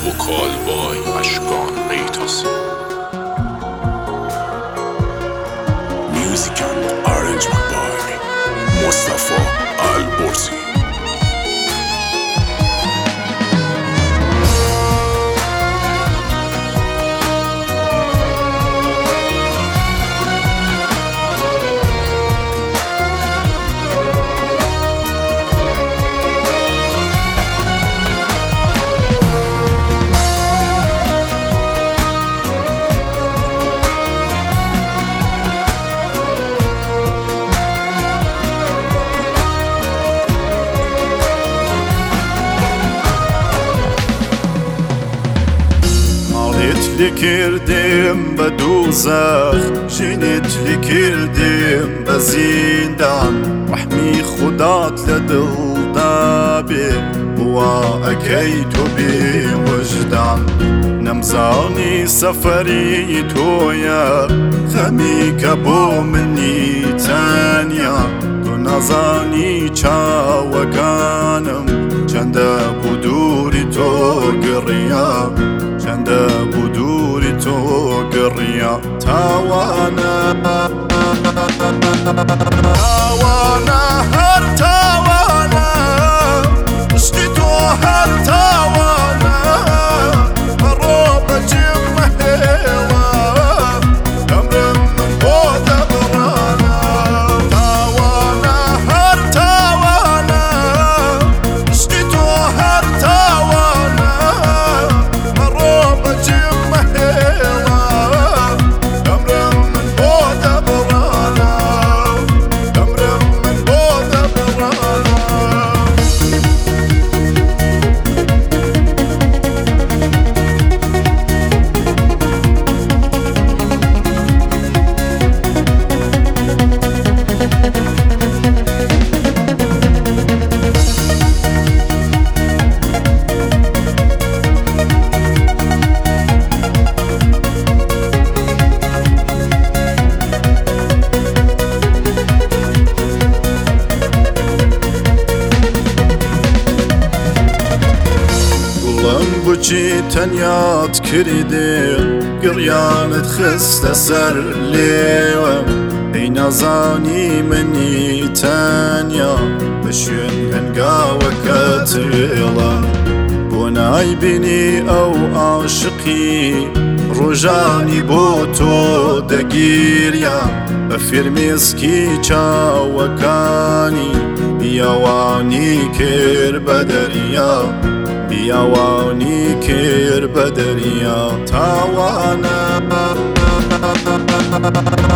Vokalboy Ashkan Beytas. Music and arrangement by Mustafa Al-Borsi. Likirdim be dozak, jinit likirdim be zindan. Rahmi khudat ledilda bi wa akaytu bi wajdan. نمزاني سفري تويا خميك بو مني تانيا نزاني چاوكانم چند بدوري تو قريا چند بدوري تو قريا تاوانا تاوانا هر تاوانا اشتي تو هر تاوانا الروب جمع هيوا امر من بود برانا تاوانا هر تاوانا اشتي تو هر تاوانا الروب جمع هيوا امر من بود برانا امر من بود برانا بوچی تنیات کردی گریانت خست سر لیوه ای نزانی منی تنیا بشین هنگا وکتیلا بونای بینی او عاشقی روژانی بو تو دگیریا بفرمیسکی چاوکانی بیاوانی کر بدریا بیاوانی کر بدریا تاوانا